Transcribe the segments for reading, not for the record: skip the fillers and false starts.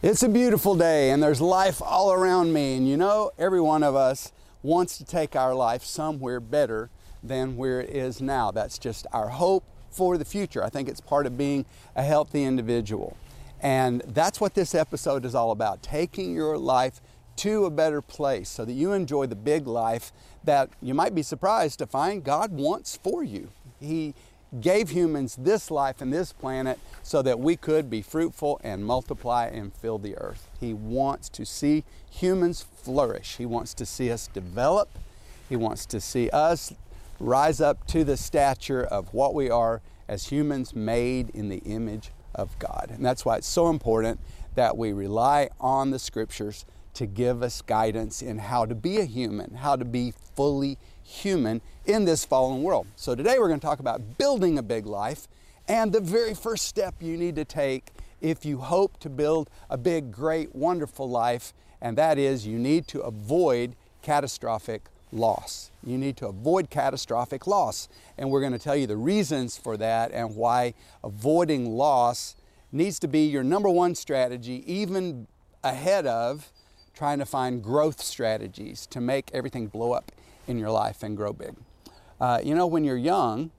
It's a beautiful day and there's life all around me. And you know, every one of us wants to take our life somewhere better than where it is now. That's just our hope for the future. I think it's part of being a healthy individual. And that's what this episode is all about, taking your life to a better place so that you enjoy the big life that you might be surprised to find God wants for you. He gave humans this life and this planet so that we could be fruitful and multiply and fill the earth. He wants to see humans flourish. He wants to see us develop. He wants to see us rise up to the stature of what we are as humans made in the image of God. And that's why it's so important that we rely on the scriptures to give us guidance in how to be a human, how to be fully human in this fallen world. So today we're going to talk about building a big life and the very first step you need to take if you hope to build a big, great, wonderful life, and that is you need to avoid catastrophic loss. You need to avoid catastrophic loss. And we're going to tell you the reasons for that and why avoiding loss needs to be your number one strategy, even ahead of trying to find growth strategies to make everything blow up in your life and grow big. When you're young,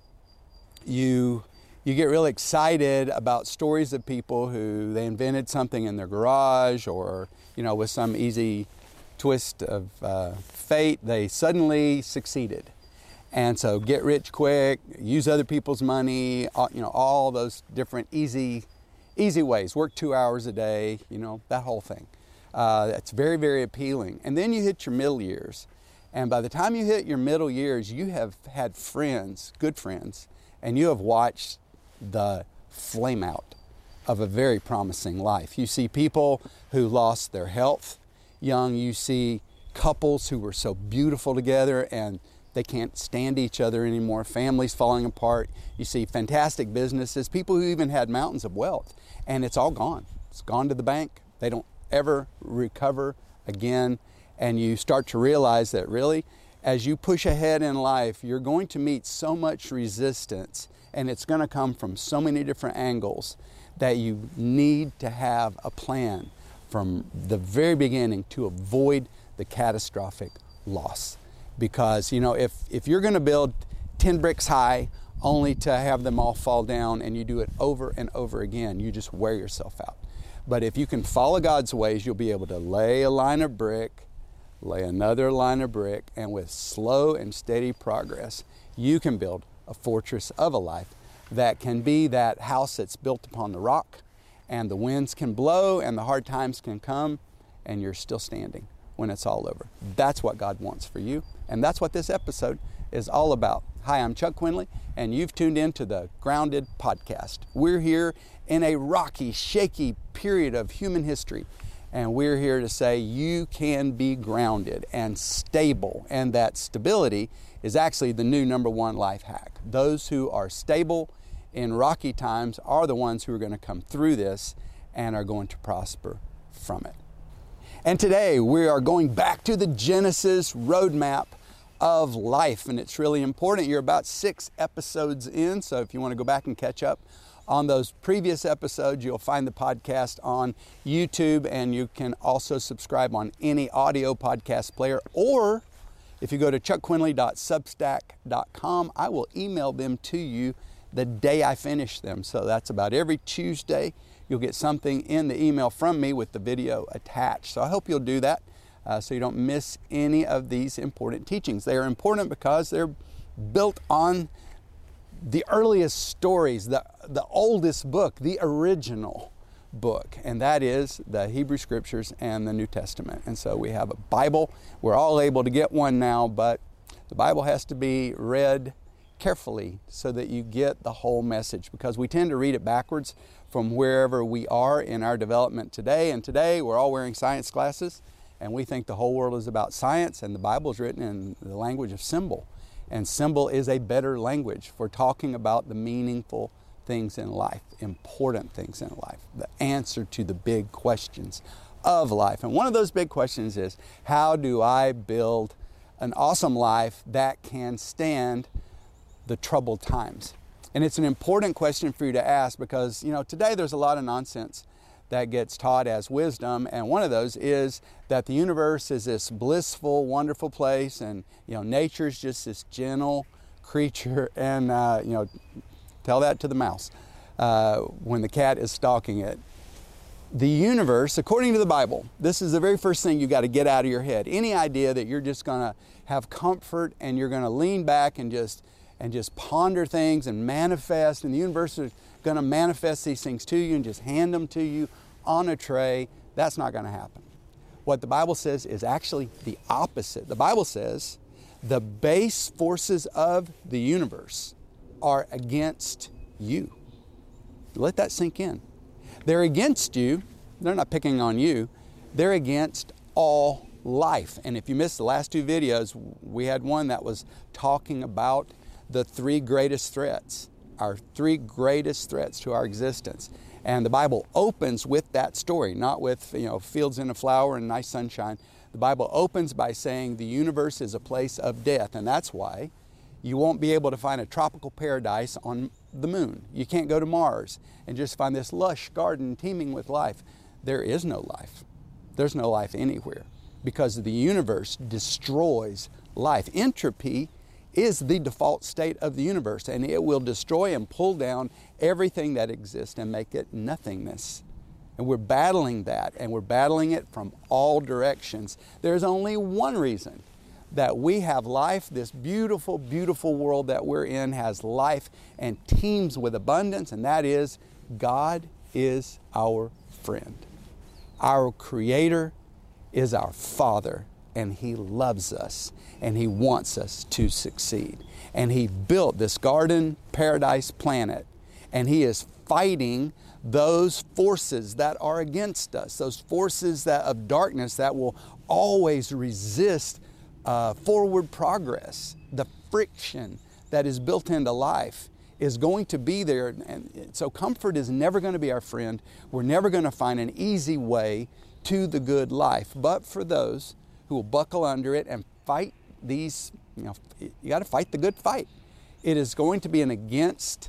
you get really excited about stories of people who they invented something in their garage or, with some easy twist of fate, they suddenly succeeded. And so get rich quick, use other people's money, all those different easy ways. Work 2 hours a day, that whole thing. That's very, very appealing. And then you hit your middle years. And by the time you hit your middle years, you have had friends, good friends, and you have watched the flame out of a very promising life. You see people who lost their health young. You see couples who were so beautiful together and they can't stand each other anymore. Families falling apart. You see fantastic businesses, people who even had mountains of wealth, and it's all gone. It's gone to the bank. They don't ever recover again. And you start to realize that really, as you push ahead in life, you're going to meet so much resistance, and it's going to come from so many different angles that you need to have a plan from the very beginning to avoid the catastrophic loss. Because, if you're going to build 10 bricks high only to have them all fall down and you do it over and over again, you just wear yourself out. But if you can follow God's ways, you'll be able to lay a line of brick, lay another line of brick, and with slow and steady progress, you can build a fortress of a life that can be that house that's built upon the rock, and the winds can blow and the hard times can come, and you're still standing when it's all over. That's what God wants for you, and that's what this episode is all about. Hi, I'm Chuck Quinley, and you've tuned into the Grounded Podcast. We're here in a rocky, shaky period of human history, and we're here to say you can be grounded and stable, and that stability is actually the new number one life hack. Those who are stable in rocky times are the ones who are going to come through this and are going to prosper from it. And today we are going back to the Genesis roadmap of life, and it's really important. You're about 6 episodes in, so if you want to go back and catch up on those previous episodes, you'll find the podcast on YouTube, and you can also subscribe on any audio podcast player, or if you go to chuckquinley.substack.com, I will email them to you the day I finish them. So that's about every Tuesday. You'll get something in the email from me with the video attached. So I hope you'll do that so you don't miss any of these important teachings. They are important because they're built on the earliest stories, the oldest book, the original book, and that is the Hebrew Scriptures and the New Testament. And so we have a Bible. We're all able to get one now, but the Bible has to be read carefully so that you get the whole message, because we tend to read it backwards from wherever we are in our development today. And today we're all wearing science glasses, and we think the whole world is about science, and the Bible is written in the language of symbol. And symbol is a better language for talking about the meaningful things in life, important things in life, the answer to the big questions of life. And one of those big questions is, how do I build an awesome life that can stand the troubled times? And it's an important question for you to ask because, today there's a lot of nonsense that gets taught as wisdom, and one of those is that the universe is this blissful, wonderful place, and nature's just this gentle creature, and tell that to the mouse when the cat is stalking it. The universe, according to the Bible, this is the very first thing you got to get out of your head. Any idea that you're just going to have comfort and you're going to lean back and just ponder things and manifest, and the universe is going to manifest these things to you and just hand them to you on a tray, that's not going to happen. What the Bible says is actually the opposite. The Bible says the base forces of the universe are against you. Let that sink in. They're against you. They're not picking on you. They're against all life. And if you missed the last two videos, we had one that was talking about the three greatest threats, our three greatest threats to our existence. And the Bible opens with that story, not with fields in a flower and nice sunshine. The Bible opens by saying the universe is a place of death, and that's why you won't be able to find a tropical paradise on the moon. You can't go to Mars and just find this lush garden teeming with life. There is no life. There's no life anywhere because the universe destroys life. Entropy is the default state of the universe, and it will destroy and pull down everything that exists and make it nothingness. And we're battling that, and we're battling it from all directions. There's only one reason that we have life. This beautiful, beautiful world that we're in has life and teems with abundance, and that is God is our friend. Our Creator is our Father, and He loves us, and He wants us to succeed. And He built this garden paradise planet, and He is fighting those forces that are against us, those forces of darkness that will always resist forward progress. The friction that is built into life is going to be there, and so comfort is never going to be our friend. We're never going to find an easy way to the good life. But for those who will buckle under it and fight these, you got to fight the good fight. It is going to be an against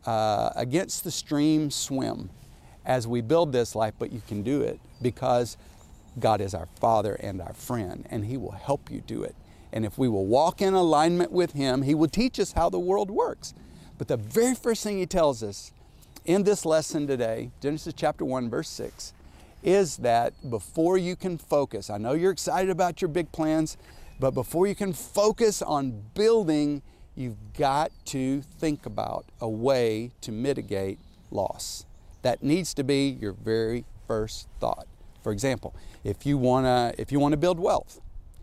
the stream swim as we build this life, but you can do it because God is our Father and our friend, and He will help you do it. And if we will walk in alignment with Him, He will teach us how the world works. But the very first thing He tells us in this lesson today, Genesis chapter 1, verse 6, is that before you can focus, I know you're excited about your big plans, but before you can focus on building, you've got to think about a way to mitigate loss. That needs to be your very first thought. For example, if you want to build wealth,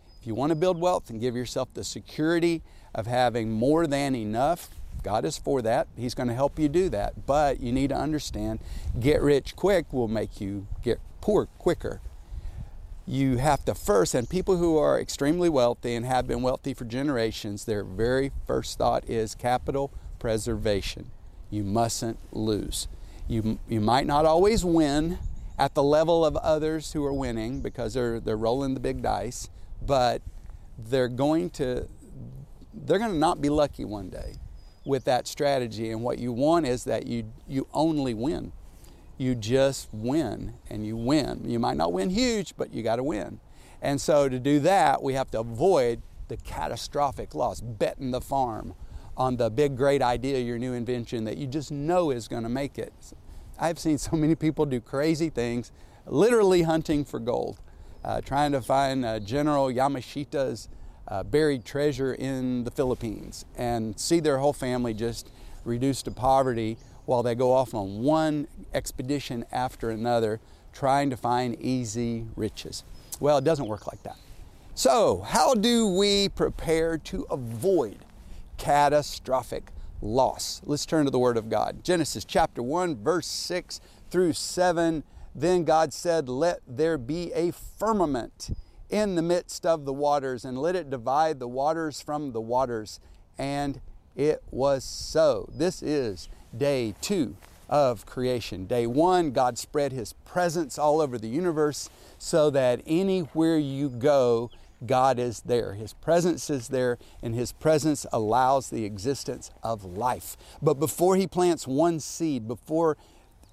and give yourself the security of having more than enough, God is for that. He's going to help you do that. But you need to understand, get rich quick will make you get poor quicker. You have to first, and people who are extremely wealthy and have been wealthy for generations, their very first thought is capital preservation. You mustn't lose. You might not always win at the level of others who are winning because they're rolling the big dice, but they're going to not be lucky one day with that strategy. And what you want is that you only win. You just win, and you win. You might not win huge, but you got to win. And so to do that, we have to avoid the catastrophic loss, betting the farm on the big, great idea, your new invention that you just know is going to make it. I've seen so many people do crazy things, literally hunting for gold, trying to find General Yamashita's buried treasure in the Philippines and see their whole family just reduced to poverty while they go off on one expedition after another trying to find easy riches. Well, it doesn't work like that. So, how do we prepare to avoid catastrophic loss? Let's turn to the Word of God. Genesis chapter 1, verse 6 through 7. Then God said, "Let there be a firmament in the midst of the waters, and let it divide the waters from the waters." And it was so. This is day 2 of creation. Day 1, God spread His presence all over the universe so that anywhere you go, God is there. His presence is there, and His presence allows the existence of life. But before He plants one seed, before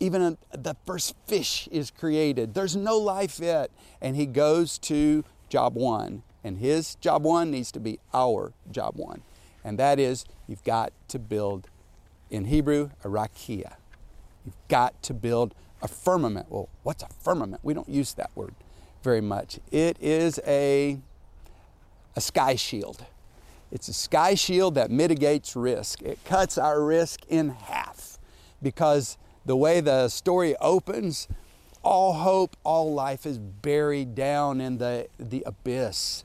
even the first fish is created. There's no life yet. And he goes to job one. And his job one needs to be our job one. And that is, you've got to build, in Hebrew, a rakia. You've got to build a firmament. Well, what's a firmament? We don't use that word very much. It is a sky shield. It's a sky shield that mitigates risk. It cuts our risk in half, because the way the story opens, all hope, all life is buried down in the abyss,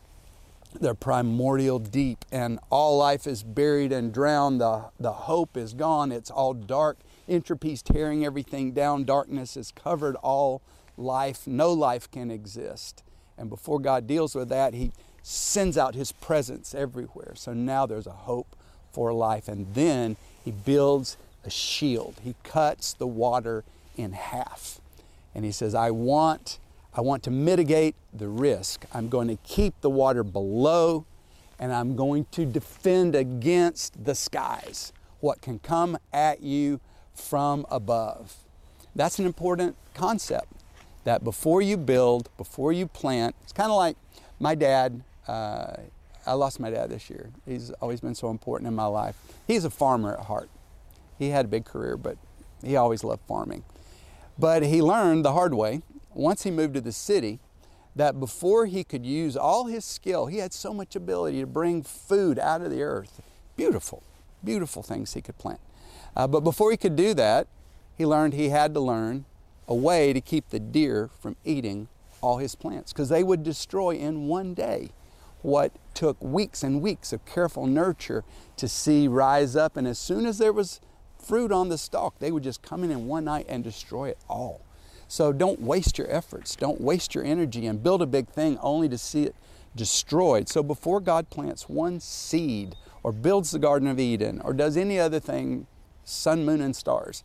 the primordial deep, and all life is buried and drowned. The hope is gone. It's all dark. Entropy's tearing everything down. Darkness has covered all life. No life can exist. And before God deals with that, he sends out his presence everywhere. So now there's a hope for life. And then he builds a shield. He cuts the water in half. And he says, I want to mitigate the risk. I'm going to keep the water below, and I'm going to defend against the skies, what can come at you from above. That's an important concept, that before you build, before you plant, it's kind of like my dad. I lost my dad this year. He's always been so important in my life. He's a farmer at heart. He had a big career, but he always loved farming. But he learned the hard way, once he moved to the city, that before he could use all his skill, he had so much ability to bring food out of the earth. Beautiful, beautiful things he could plant. But before he could do that, he learned he had to learn a way to keep the deer from eating all his plants, because they would destroy in one day what took weeks and weeks of careful nurture to see rise up. And as soon as there was fruit on the stalk, they would just come in one night and destroy it all. So don't waste your efforts. Don't waste your energy and build a big thing only to see it destroyed. So before God plants one seed or builds the Garden of Eden or does any other thing, sun, moon, and stars,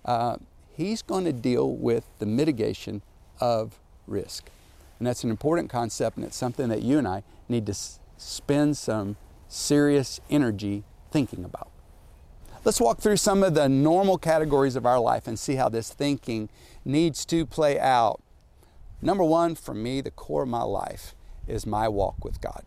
he's going to deal with the mitigation of risk. And that's an important concept, and it's something that you and I need to spend some serious energy thinking about. Let's walk through some of the normal categories of our life and see how this thinking needs to play out. Number one, for me, the core of my life is my walk with God.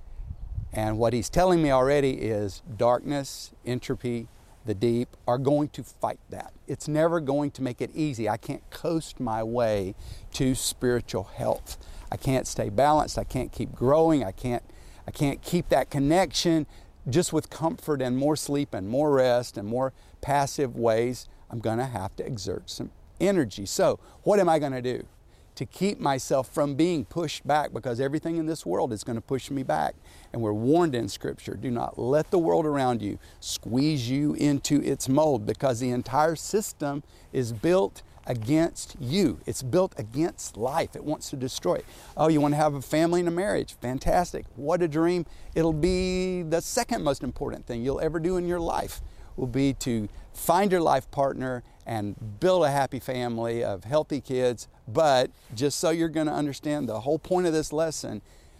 And what he's telling me already is darkness, entropy, the deep are going to fight that. It's never going to make it easy. I can't coast my way to spiritual health. I can't stay balanced. I can't keep growing. I can't keep that connection just with comfort and more sleep and more rest and more passive ways. I'm going to have to exert some energy. So what am I going to do to keep myself from being pushed back? Because everything in this world is going to push me back. And we're warned in Scripture, do not let the world around you squeeze you into its mold, because the entire system is built against you. It's built against life. It wants to destroy it. Oh, you want to have a family and a marriage? Fantastic. What a dream. It'll be the second most important thing you'll ever do in your life, will be to find your life partner and build a happy family of healthy kids. But just so you're going to understand the whole point of this lesson,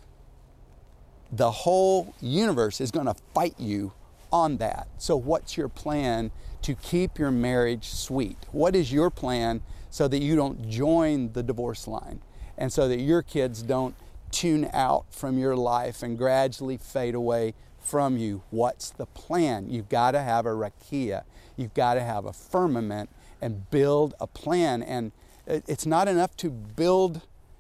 the whole universe is going to fight you on that. So what's your plan to keep your marriage sweet? What is your plan so that you don't join the divorce line, and so that your kids don't tune out from your life and gradually fade away from you? What's the plan? You've got to have a rakia. You've got to have a firmament and build a plan. And it's not enough to build,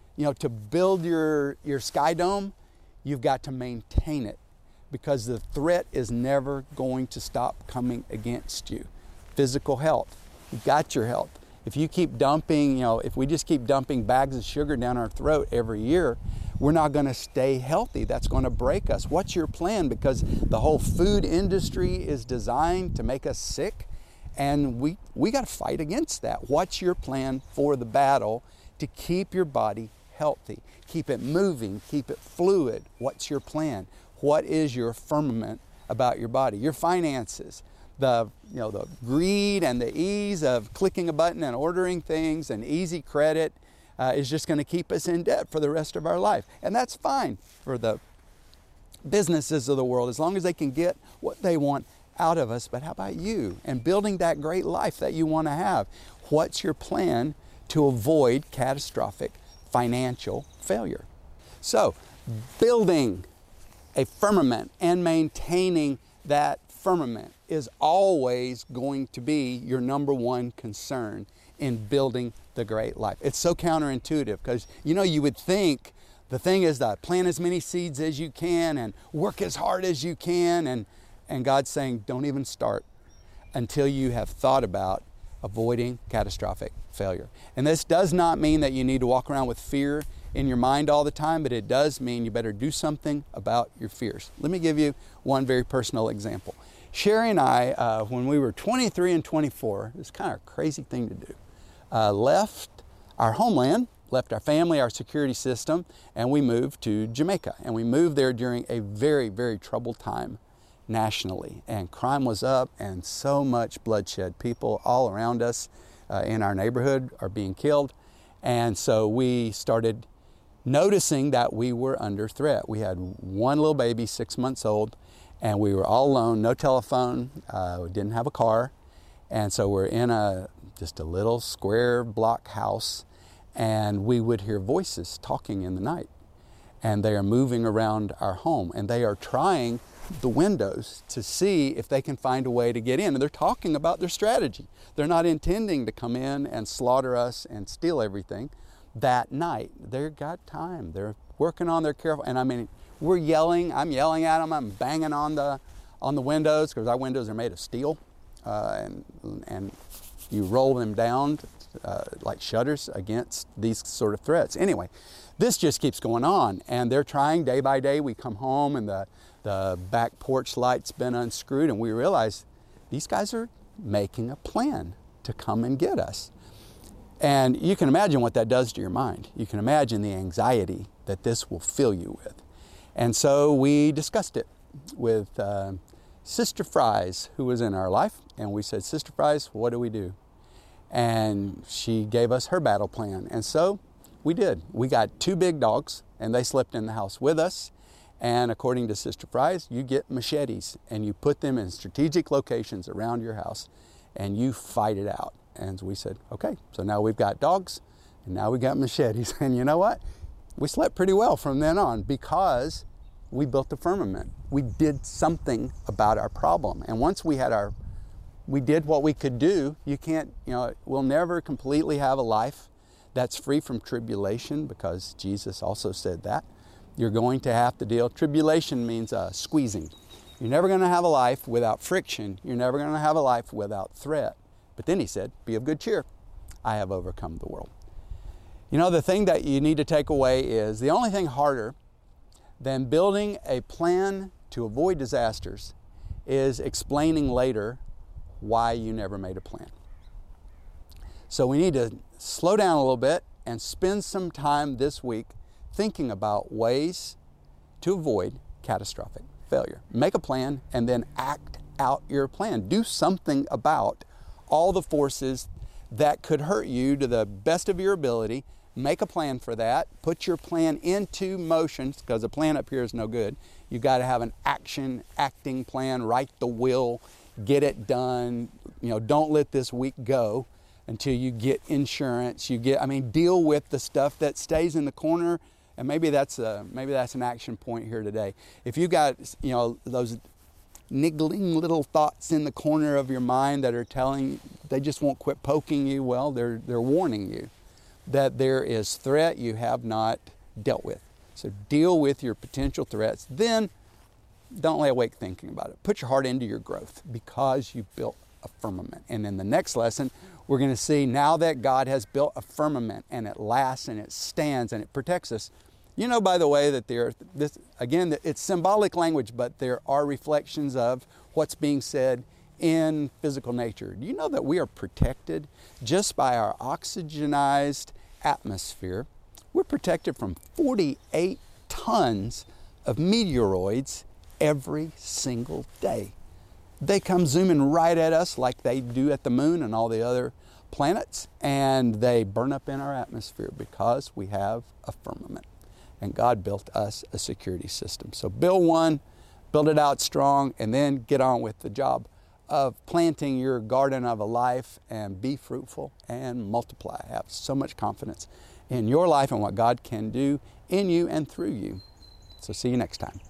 your sky dome. You've got to maintain it, because the threat is never going to stop coming against you. Physical health. You've got your health. If you keep dumping, if we just keep dumping bags of sugar down our throat every year, we're not going to stay healthy. That's going to break us. What's your plan? Because the whole food industry is designed to make us sick, and we got to fight against that. What's your plan for the battle to keep your body healthy? Keep it moving, keep it fluid. What's your plan? What is your firmament about your body? Your finances, the greed and the ease of clicking a button and ordering things and easy credit is just going to keep us in debt for the rest of our life. And that's fine for the businesses of the world, as long as they can get what they want out of us. But how about you and building that great life that you want to have? What's your plan to avoid catastrophic financial failure? So, building a firmament and maintaining that firmament is always going to be your number one concern in building the great life. It's so counterintuitive because, you would think the thing is to plant as many seeds as you can and work as hard as you can. And God's saying, don't even start until you have thought about avoiding catastrophic failure. And this does not mean that you need to walk around with fear in your mind all the time, but it does mean you better do something about your fears. Let me give you one very personal example. Sherry and I, when we were 23 and 24, it's kind of a crazy thing to do, left our homeland, left our family, our security system, and we moved to Jamaica. And we moved there during a very, very troubled time nationally. And crime was up and so much bloodshed. People all around us in our neighborhood are being killed. And so we started noticing that we were under threat. We had one little baby, 6 months old, and we were all alone, no telephone, we didn't have a car. And so we're in just a little square block house, and we would hear voices talking in the night. And they are moving around our home, and they are trying the windows to see if they can find a way to get in. And they're talking about their strategy. They're not intending to come in and slaughter us and steal everything that night. They've got time. They're working on their careful. And I mean, we're yelling. I'm yelling at them. I'm banging on the windows because our windows are made of steel, and you roll them down like shutters against these sort of threats. Anyway, this just keeps going on, and they're trying day by day. We come home and the back porch light's been unscrewed, and we realize these guys are making a plan to come and get us. And you can imagine what that does to your mind. You can imagine the anxiety that this will fill you with. And so we discussed it with Sister Fries, who was in our life, and we said, Sister Fries, what do we do? And she gave us her battle plan. And so we did. We got 2 big dogs, and they slept in the house with us. And according to Sister Fries, you get machetes and you put them in strategic locations around your house and you fight it out. And we said, okay, so now we've got dogs and now we've got machetes. And you know what? We slept pretty well from then on because we built the firmament. We did something about our problem. And once we did what we could do. We'll never completely have a life that's free from tribulation because Jesus also said that. You're going to have to deal. Tribulation means squeezing. You're never going to have a life without friction. You're never going to have a life without threat. But then he said, be of good cheer. I have overcome the world. The thing that you need to take away is the only thing harder than building a plan to avoid disasters is explaining later why you never made a plan. So we need to slow down a little bit and spend some time this week thinking about ways to avoid catastrophic failure. Make a plan and then act out your plan. Do something about all the forces that could hurt you to the best of your ability. Make a plan for that. Put your plan into motion because a plan up here is no good. You've got to have an acting plan, write the will, get it done. Don't let this week go until you get insurance. Deal with the stuff that stays in the corner. And maybe that's an action point here today. If you got those niggling little thoughts in the corner of your mind that are telling they just won't quit poking you, well, they're warning you that there is threat you have not dealt with. So deal with your potential threats. Then don't lay awake thinking about it. Put your heart into your growth because you built a firmament. And in the next lesson, we're going to see now that God has built a firmament and it lasts and it stands and it protects us. By the way, that it's symbolic language, but there are reflections of what's being said in physical nature. Do you know that we are protected just by our oxygenized atmosphere? We're protected from 48 tons of meteoroids every single day. They come zooming right at us like they do at the moon and all the other planets, and they burn up in our atmosphere because we have a firmament. And God built us a security system. So build one, build it out strong, and then get on with the job of planting your garden of a life and be fruitful and multiply. Have so much confidence in your life and what God can do in you and through you. So see you next time.